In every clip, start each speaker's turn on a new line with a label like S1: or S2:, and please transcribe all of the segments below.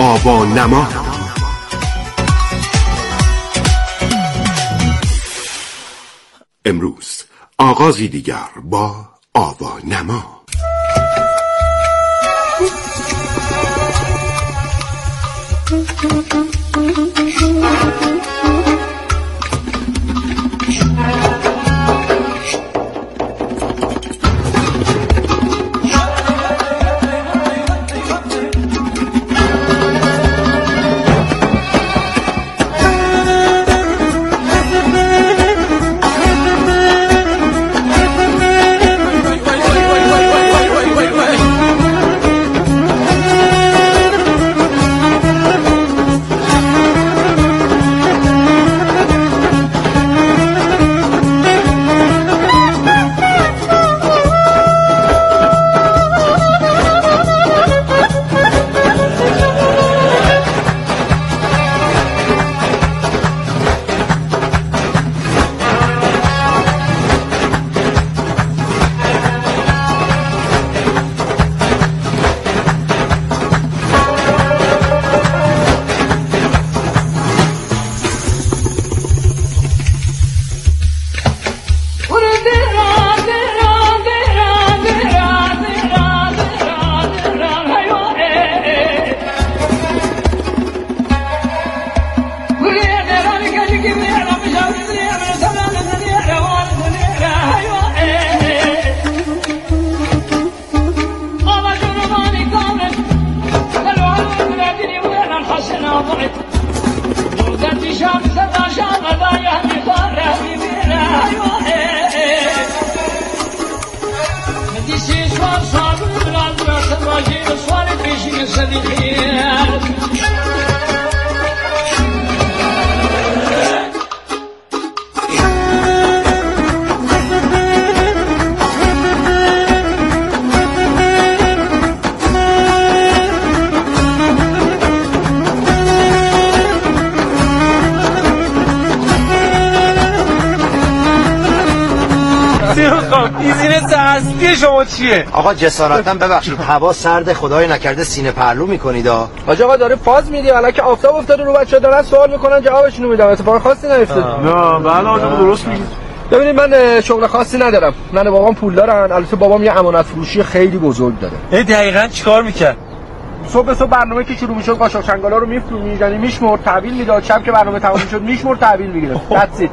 S1: آوانما. امروز آغازی دیگر با آوانما.
S2: شما چیه؟
S3: آقا جسارتاً ببخشید هوا سرد، خدای نکرده سینه پهلو میکنید.
S2: آقا داره فاز میدی، حالا که آفتاب افتاده رو بچه‌ها دارن سوال میکنن جوابشون میدم. اتفاق خاصی نیفتاد.
S4: نه بله آقا درست میگی.
S2: ببینید من شغل خاصی ندارم. من بابام پول دارن، البته بابام یه امانت فروشی خیلی بزرگ داره.
S4: دقیقاً چیکار میکرد؟
S2: صبح برنامه که شروع میشد قاشق چنگالا رو میفرومید، میشمرد تحویل میداد، شب که برنامه تموم شد میشمرد تحویل میگرفت. دتس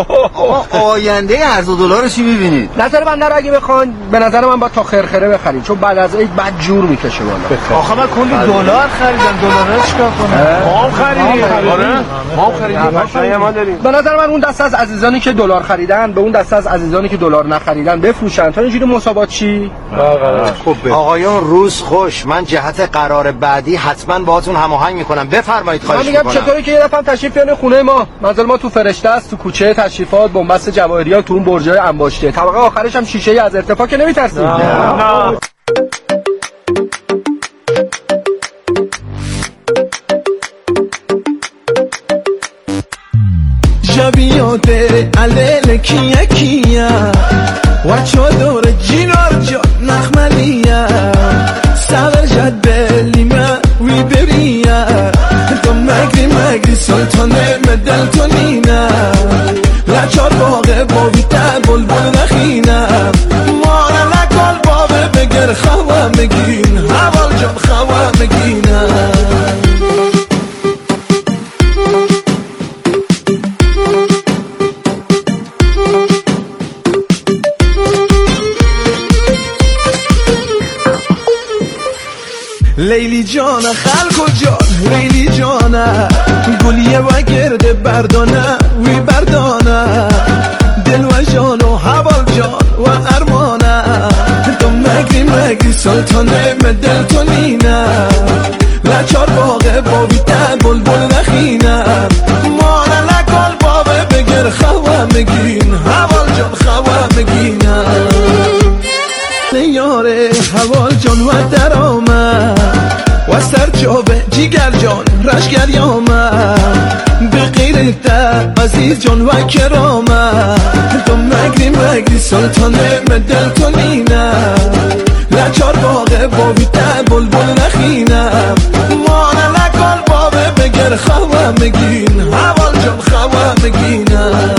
S3: آینده ارز و دلار چی می‌بینید؟
S2: نظر من اگه بخوان به نظر من با تا خرخره بخرید، چون بعد از عید بعد جور میکشه بالا.
S4: آخه من کلی دلار خریدم، دلار چیکار کنم؟ ما هم خریدیم. آره ما هم خریدیم. ما داریم.
S2: به نظر من اون دسته از عزیزانی که دلار خریدن به اون دسته از عزیزانی که دلار نخریدن بفروشن تا اینجوری مساوات چی؟
S3: خوب. آقایان روز خوش. من جهت قرار بعدی حتما باهاتون هماهنگ میکنم. بفرمایید. خواهش میکنم.
S2: من میگم چطوری که یه دفعه تشریف بیارین خونه ما. منزل ما تو فرشته است، تو کوچه تشریفات بنبست جواهریات، تو اون برجای انباشته. طبقه آخرش هم شیشه ای از ارتفاع که نمیترسید.
S4: نه
S5: جبیاته علیل کیا کیا و چادر جینار جا نخملیا سر جد لیما وی بریا تو مگری سلطان مدل تو نینا لچار باغ باویتا بلبل نخینم مانا نکال بابه بگر خواه مگین حوال جان خواه مگینم لیلی جان خلق و جان لیلی جانه گلیه و گرده بردانه وی بردانه دل و جان و حوال جان و ارمانه تو مگری سلطان مدل تو نینه لچار باغ باویتا بلبل نخینه مانه نکال بابه بگر خواه مگین حوال جان خواه مگینه یاره حوال جان و درامه و سرچوبه جیگر جان رشگر یامه به غیرت عزیز جان و کرامه تو مگری سلطان مدل تو نینه لچار باغ باویتا بلبل نخینه مانه نکن مگر خواه مگین حوال جان خواه مگینم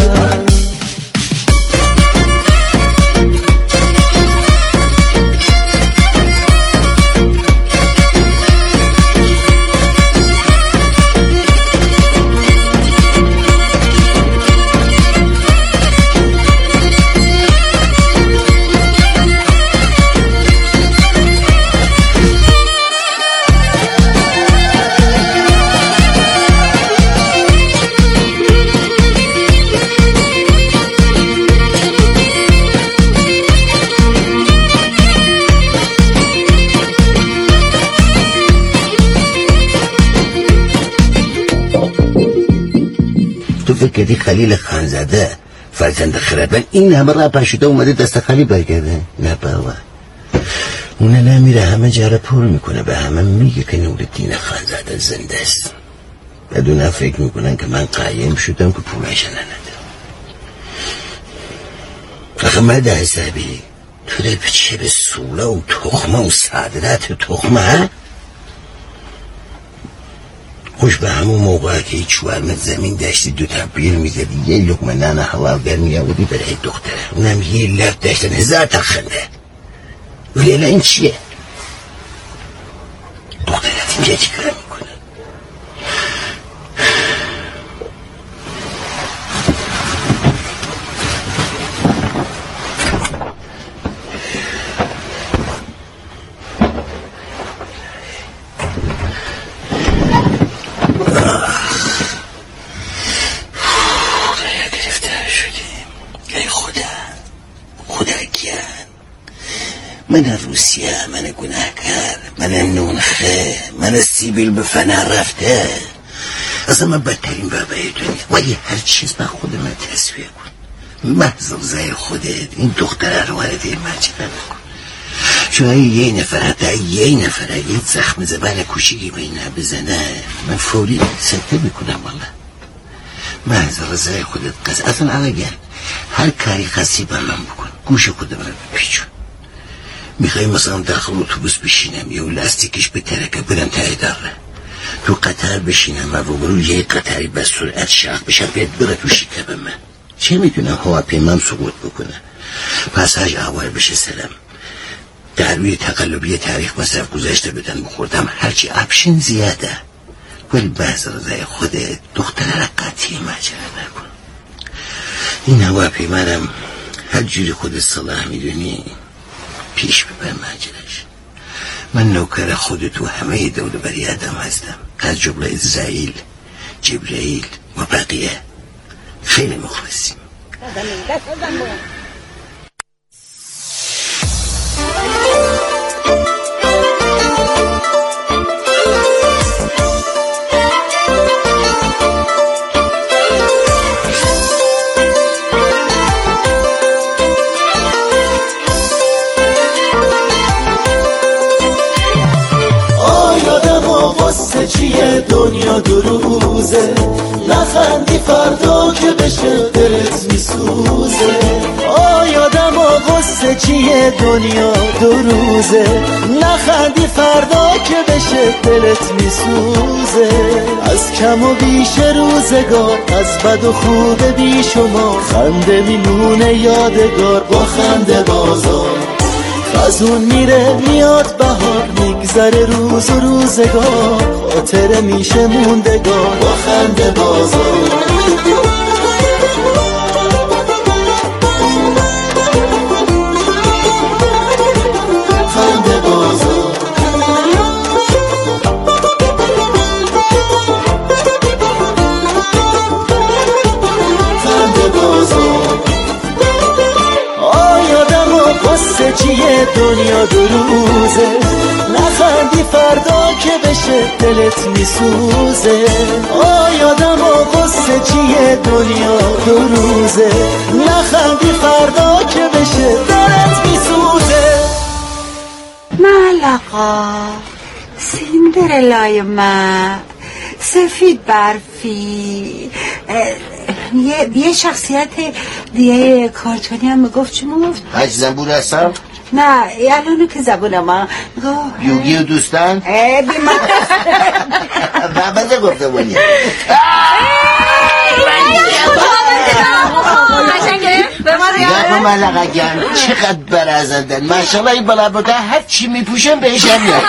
S6: تو فکر کردی خلیل خانزاده فرزند خردمند این همه را پشیده اومده دست خالی برگرده؟ نه بابا، اونه نمیره همه جاره پر میکنه، به همه میگه که نورالدین خانزاده زنده است. بدون فکر میکنن که من قایم شدم که پولش نندم. آخه مرد حسابی تو دل به چه به سوله و تخمه و صادرات تخمه خوش به همون موقع که هیچ چوارمت زمین داشتی دو تبریل میزدی یه لقمه نان حلال در میآوردی برای دختره، اونم یه لب داشتن 1000 تا خنده. ولی الان این چیه؟ دخترت اینجا چی کار میکنه؟ من روسیه، من گناهکار، من نونخه، من سیبیل به فنا رفته. اصلا من بدترین بابای دنیا، ولی هر چیز با خود من تصویر کن. محض رضای خودت این دختره رو وارد این مجمع نکن. چون یه نفر حتی یه نفر یه زخم زبان کوچیکی به اینا بزنه من فوری سکته میکنم. والله محض رضای خودت قصد اصلا اگر هر کاری خاصی با من بکن گوش خودم رو بپیچون. میخوای مثلا داخل اتوبوس بشینم یا لاستیکش به ترکه برم تا اداره، تو قطر بشینم و روبرو یه قطری به سرعت شاق بشم بیاد بره تو شکم من، چه میتونم هواپیمام سقوط بکنه، پاساژ آوار بشه سلام، داروی تقلبی تاریخ مصرف گذاشته بدن بخوردم، هرچی اپشن زیاده. ولی بحث رضای خودت دختره را قطعی مجره نکن. این هواپیمام هر جوری خودت صلاح میدونی پیش ببر مجرش. من نوکر خودت و همه دور بری آدم هستم، از جمله اسرائیل، جبرائیل و بقیه. خیلی مخلصیم.
S5: چیه دنیا دو روزه، نخندی فردا که بشه دلت میسوزه. آیادم و غصه چیه دنیا دو روزه، نخندی فردا که بشه دلت میسوزه. از کم و بیش روزگار، از بد و خوب بی شما، خنده میمونه یادگار با خنده بازار. خزون میره میاد بهار، میگذره روز و روزگار، خاطره میشه موندگار با خنده بازار. خنده بازار. خنده بازار. آیادم و قصه چیه دنیا دو روزه، نخندی فردا که بشه دلت میسوزه. آیادم و قصه چیه دنیا دو روزه، نخندی فردا که بشه دلت میسوزه.
S7: ملقا سیندرلای من، سفید برفی، یه شخصیت دیگه کارتونی هم گفت. چی گفت؟
S6: حج زنبور هستم.
S7: نه الانو که زبونم
S6: یوگی و دوستان بابا گفته بودی یا ملقگن چقدر برازندن ماشاءالله این بالا بوده هر چی میپوشن بهش هم میاد.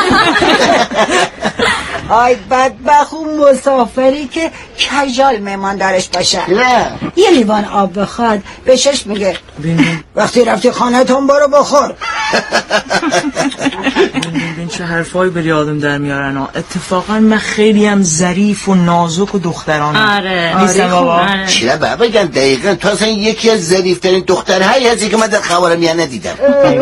S7: آی بدبخت اون مسافری که کجال مهمان دارش باشه
S6: نه
S7: یه لیوان آب بخواد بهشش میگه وقتی رفتی خانه تون برو بخور.
S8: ببین چه حرفایی بری آدم در میارن. اتفاقا من خیلی هم ظریف و نازک و دخترانم.
S9: آره
S8: نیستم بابا.
S6: چرا بابا بگم دقیقا تو اصلا یکی از ظریفترین دخترهایی هستی که من در خبرم ندیدم.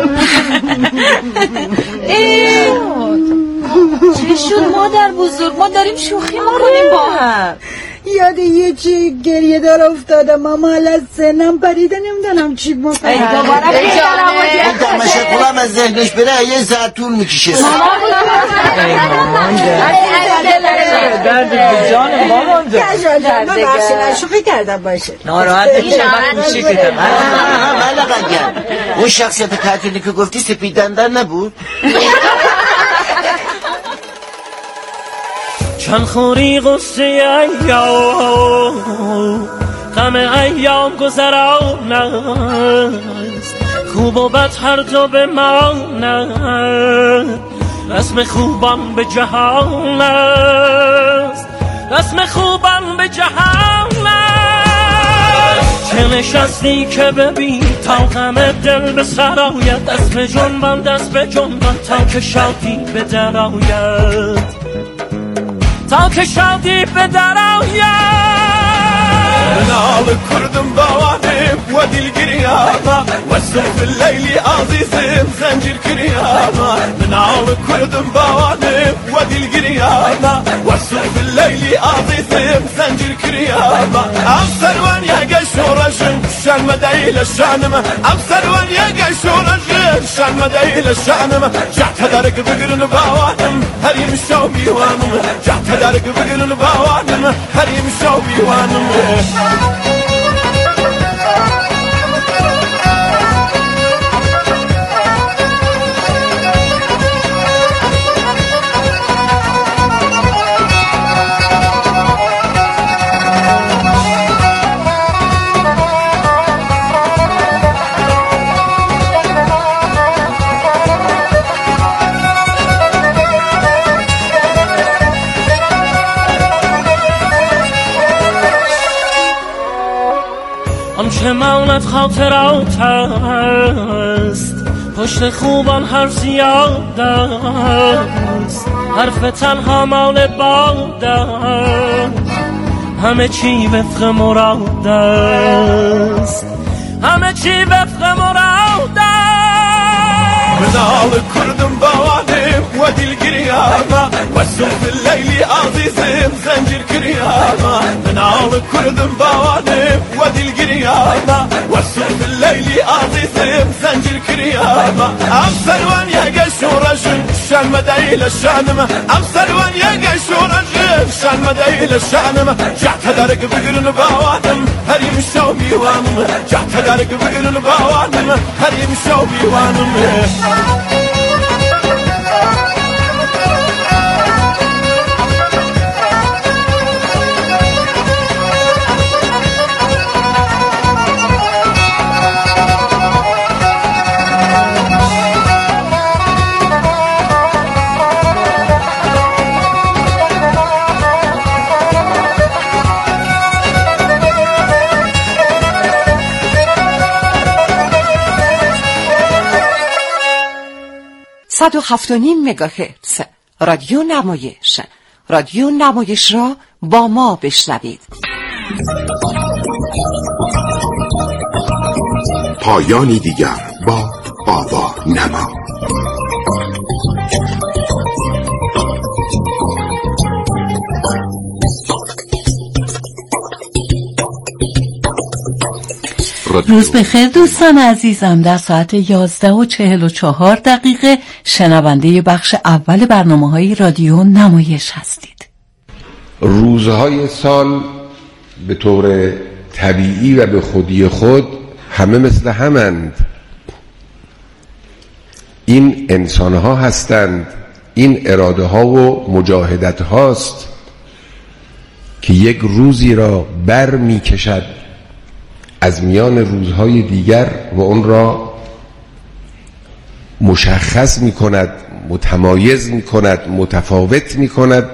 S9: چه شد مادر بزرگ؟ ما داریم شوخی میکنیم با هم.
S7: یاد یه چی گریه دار افتادم ماما از سنم پریده نمیدونم چی بکنم.
S6: این تمشه کنم از ذهنش بره یه ساعت طول میکشه.
S8: درد به جان مامانده.
S7: ببخشید شوخی کردم باشه.
S8: ناراحت نمیشه من کوچیک کردم.
S6: ملقگن اون شخصیت تعطیلی که گفتی سپید دندان نبود؟
S10: چند خوری غصه ایام غم ایام گذران است خوب و بد هر دو بماند رسم خوبان به جهان است رسم خوبان به جهان است چه نشستی که ببین تا غم دل به سر آید دست به جنبان تا که شادی به در آید تا که شادی به در آید
S5: نال کردم بوانم و دلگریاما و صرف اللیلی عزیزم زنجیر کریاما نال کردم بوانم و دلگریاما و صرف اللیلی عزیزم زنجیر کریاما افسروان یگه شورشم شن مدیل شانم افسروان یگه شورشم شن مدیل شانم جعت درک بگرن بوانم هریم شو بیوانم جعت درک بگرن بوانم هریم شو بیوانم
S10: آنچه ماند خاطرات است پشت خوبان حرف زیاد است حرف تنها مال باد است همه چی وفق مراد است همه چی وفق مراد است منال کردم بوانم و دلگریاما و صرف اللیلی عزیزم زنجیر کریاما منال کردم بوانم و دلگریاما و صرف اللیلی عزیزم زنجیر کریاما افسروان یگه شورشم شن مدیل شانم افسروان یگه شورشم شن مدیل شانم جعت درک بگرن بوانم هریم شو بیوانم جعت درک بگرن بوانم هریم شو بیوانم
S11: صد و 7.5 مگاهرتز رادیو نمایش. رادیو نمایش را با ما بشنوید.
S1: پایانی دیگر با آوا نما.
S12: روز بخیر دوستان عزیزم. در ساعت 11:44 شنونده بخش اول برنامه‌های رادیو نمایش هستید.
S13: روزهای سال به طور طبیعی و به خودی خود همه مثل همند. این انسان ها هستند، این اراده ها و مجاهدت هاست که یک روزی را بر می کشد از میان روزهای دیگر و اون را مشخص می کند، متمایز می کند، متفاوت می کند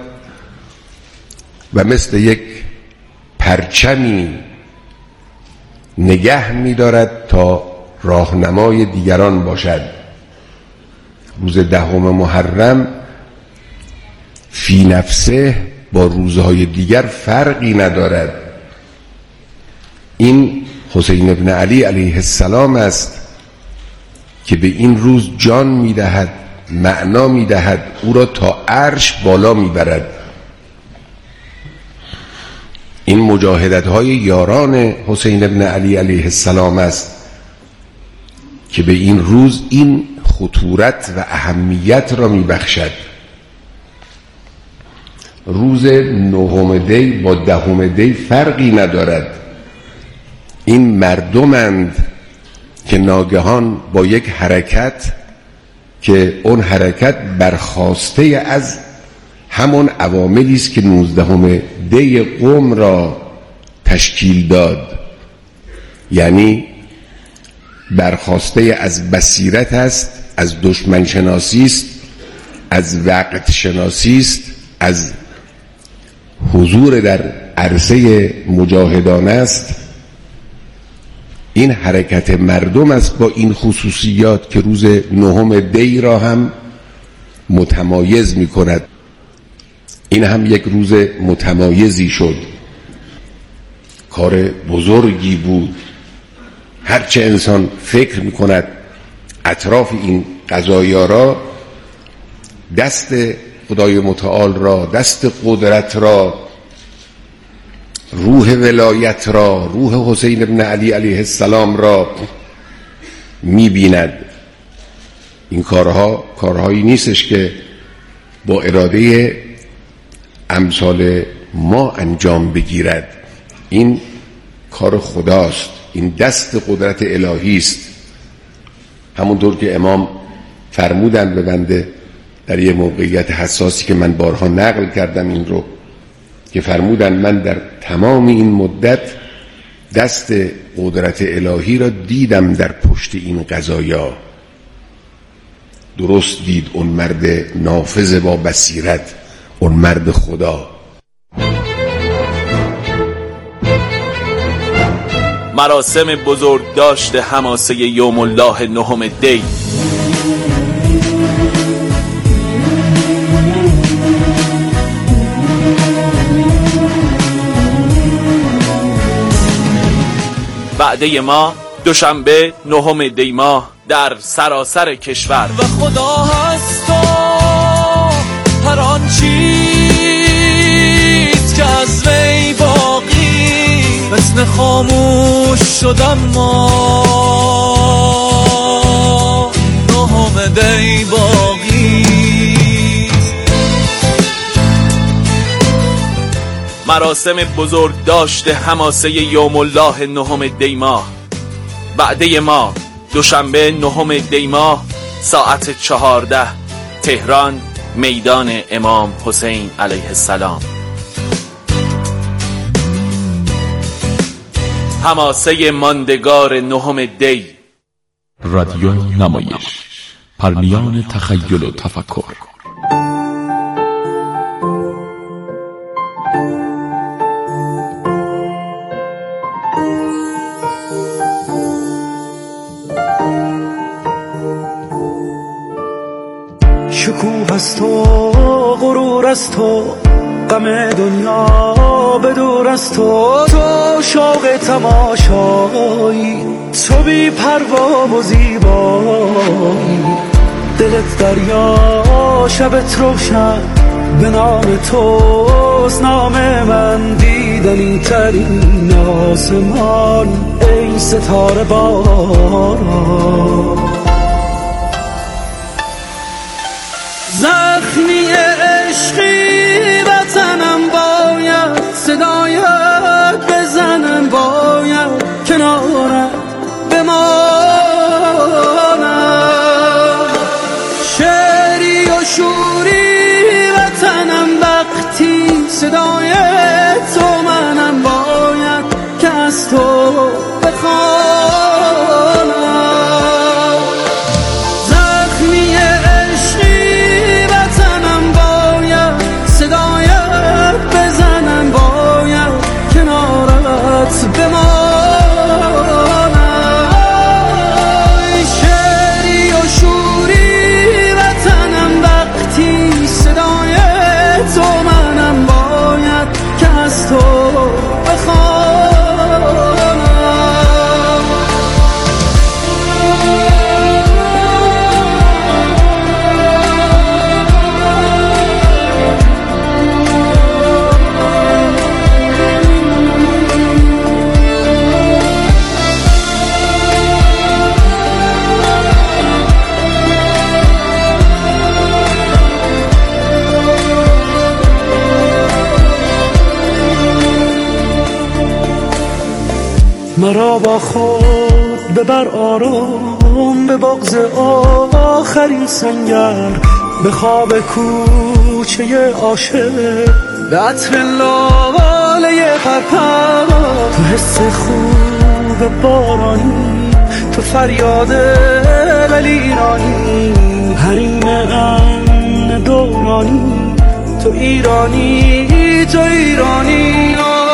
S13: و مثل یک پرچمی نگه می دارد تا راهنمای دیگران باشد. روز 10 محرم فی نفسه با روزهای دیگر فرقی ندارد. این حسین ابن علی علیه السلام است که به این روز جان میدهد، معنا میدهد، او را تا عرش بالا میبرد. این مجاهدت های یاران حسین ابن علی علیه السلام است که به این روز این خطورت و اهمیت را میبخشد. روز 9 دی با 10 دی فرقی ندارد. این مردمند که ناگهان با یک حرکت که اون حرکت برخاسته از همون عواملی است که 19 دی قم را تشکیل داد، یعنی برخاسته از بصیرت است، از دشمن شناسی است، از وقت شناسی است، از حضور در عرصه مجاهدانه است. این حرکت مردم است با این خصوصیات که روز 9 دی را هم متمایز می کند. این هم یک روز متمایزی شد. کار بزرگی بود. هرچه انسان فکر می کند اطراف این قضایا را، دست خدای متعال را، دست قدرت را، روح ولایت را، روح حسین ابن علی علیه السلام را می بیند. این کارهایی نیستش که با اراده امثال ما انجام بگیرد. این کار خداست، این دست قدرت الهی است. همونطور که امام فرمودن به بنده در یه موقعیت حساسی که من بارها نقل کردم این رو، که فرمودن من در تمام این مدت دست قدرت الهی را دیدم در پشت این قضایا. درست دید اون مرد نافذ با بصیرت، اون مرد خدا.
S14: مراسم بزرگداشت حماسه یوم الله 9 دی. وعده ما دوشنبه 9 دی ماه در سراسر کشور.
S10: و خدا هست و هر آن چیز که از وی باقی مثل خاموش شدم ما 9 دی باقی.
S14: مراسم بزرگداشت حماسه یوم الله 9 دی ماه. وعده ما دوشنبه 9 دی ماه ساعت 14 تهران، میدان امام حسین علیه السلام. حماسه ماندگار 9 دی.
S15: رادیو نمایش، پرنیان تخیل و تفکر.
S16: شکوه از تو، غرور از تو، غم دنیا به دور از تو، تو شوق تماشایی، تو بی پروا و زیبایی، دلت دریا شبت روشن، به نام توست نام من، دیدنی ترین آسمان ای ستاره باران. زخمی عشقی وطنم باید صدایت بزنم، باید کنارت بمانم، صدای تو منم باید که از تو بخوانم. زخمی عشقی وطنم باید صدایت بزنم، باید کنارت بمانم. شعری و شوری وطنم وقتی صدای تو منم باید که از تو مرا با خود ببر آرام به بغض آخرین سنگر، به خواب کوچه عاشق، به عطر لاله پرپر. تو حس خوب بارانی، تو فریاد ایرانی، حریم امن دورانی، تو ایرانی، تو ایرانی.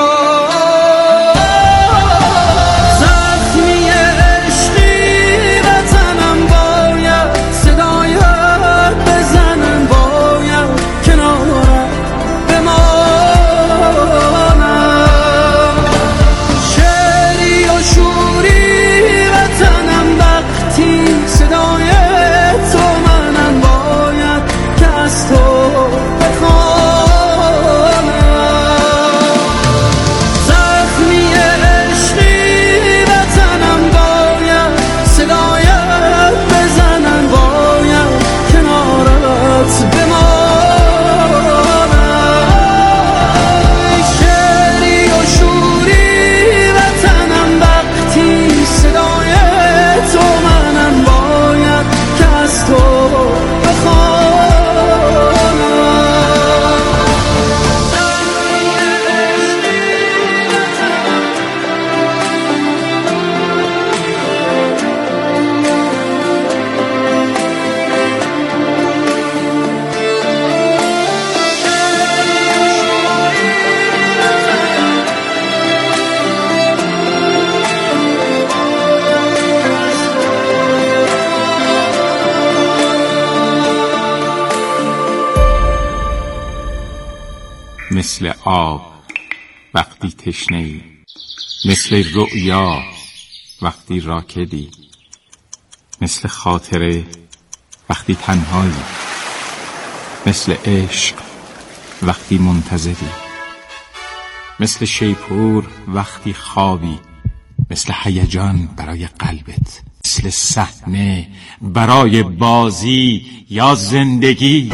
S17: مثل آب وقتی تشنه‌ای، مثل رؤیا وقتی راکدی، مثل خاطره وقتی تنهایی، مثل عشق وقتی منتظری، مثل شیپور وقتی خوابی، مثل هیجان برای قلبت، مثل صحنه برای بازی یا زندگی.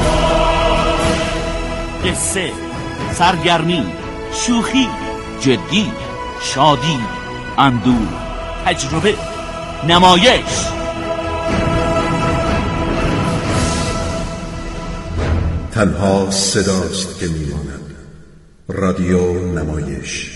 S18: قصه، سرگرمی، شوخی، جدی، شادی، اندوه، تجربه، نمایش.
S1: تنها صداست که میماند. رادیو نمایش.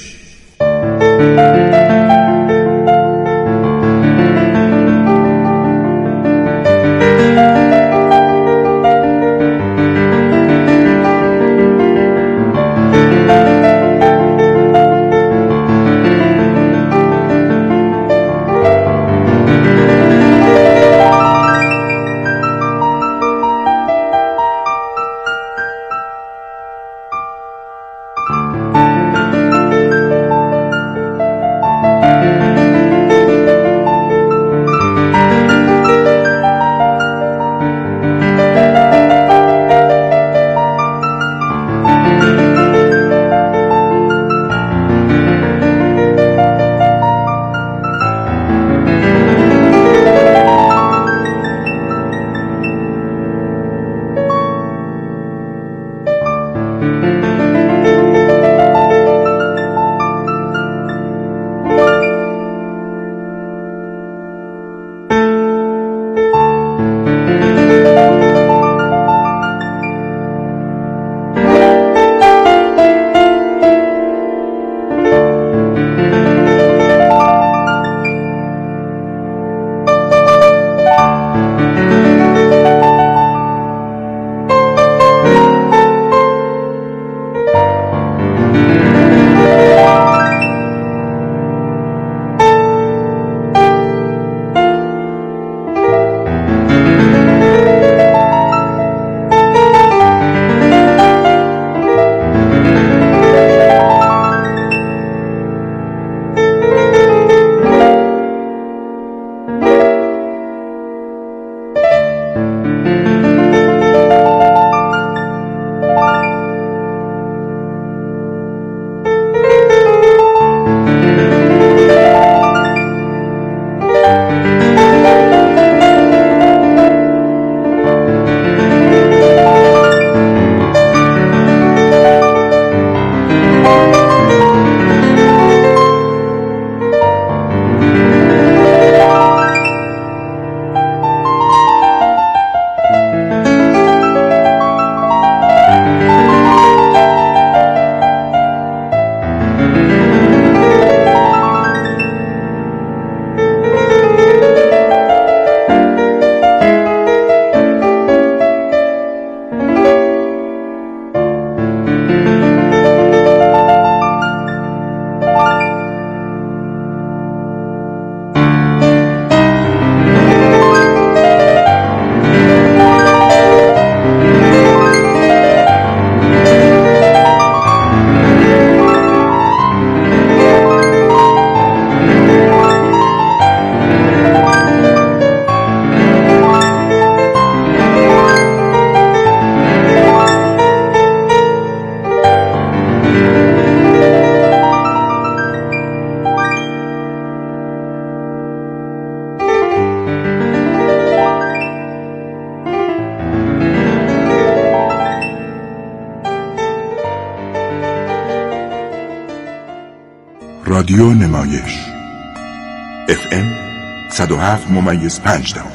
S1: رادیو نمایش FM 107.5.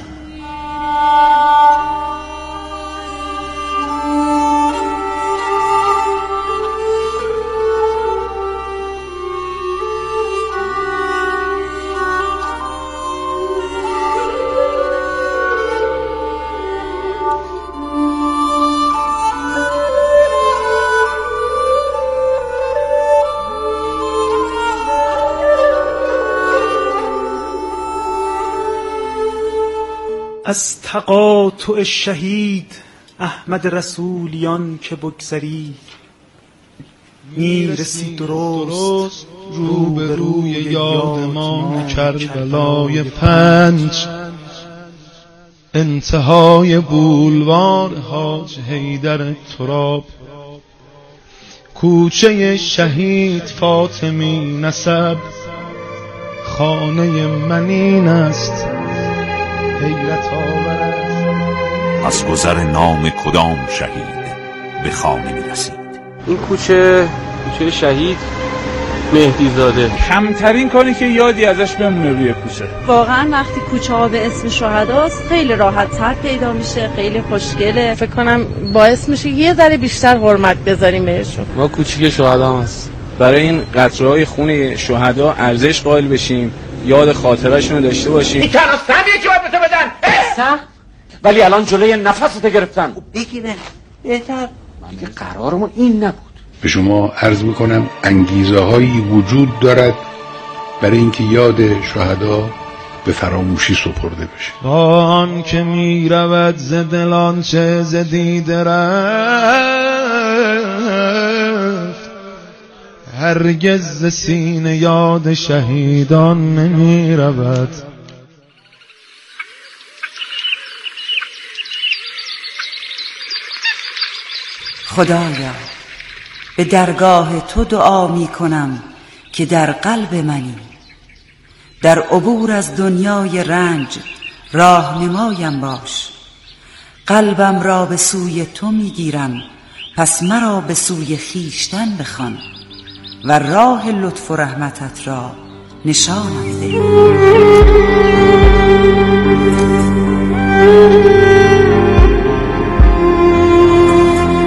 S19: از تقاطع شهید احمد رسولیان که بگذری میرسی درست
S5: روبروی یاد ما کربلای 5 انتهای بولوار حاج حیدر تراب کوچه شهید فاطمی نسب خانه من است حیرت آور
S18: از گذر نام کدام شهید به خانه می رسید.
S2: این کوچه شهید مهدی زاده.
S4: کمترین کاری که یادی ازش بمونه روی کوچه.
S9: واقعا وقتی کوچه ها به اسم شهداست خیلی راحت تر پیدا میشه، خیلی خوشگله. فکر کنم باعث میشه یه ذره بیشتر حرمت بذاریم بهشون.
S2: ما کوچیک شهدا هست. برای این قطره‌های خون شهدا ارزش قائل بشیم، یاد خاطره‌شون رو داشته باشیم.
S3: این تنها سهمیه که باید به تو بدن. سخت؟ ولی الان جلوی نفست گرفتن.
S6: بگیرن بهتر.
S3: دیگه قرارمون این نبود.
S13: به شما عرض میکنم انگیزه هایی وجود دارد برای اینکه یاد شهدا به فراموشی سپرده بشه.
S5: آن که می رود ز دلان چه ز دیده رفت هرگز ز سینه یاد شهیدان نمی رود.
S12: خدایا به درگاه تو دعا می کنم که در قلب منی، در عبور از دنیای رنج راهنمایم باش. قلبم را به سوی تو می گیرم، پس مرا به سوی خیشتن بخوان و راه لطف و رحمتت را نشانم ده.